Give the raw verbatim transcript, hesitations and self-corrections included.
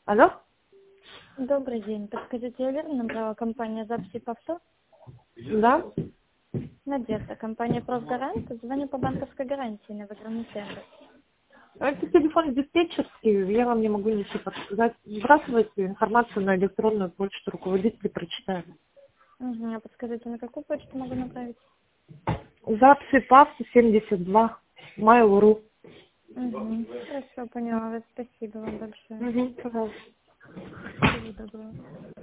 Алло? Добрый день. Подскажите, я верно набрала компания записи по авто? Да? Надежда, компания «Профгарант». Звоню по банковской гарантии на выигранный тендер. Это телефон диспетчерский, я вам не могу ничего подсказать. Сбрасывайте информацию на электронную почту, руководители прочитают. Угу. А подскажите, на какую почту могу направить? Записи по авто семьдесят два, mail.ru. Угу. Хорошо, поняла вас. Спасибо вам большое. Угу, пожалуйста. Всего доброго.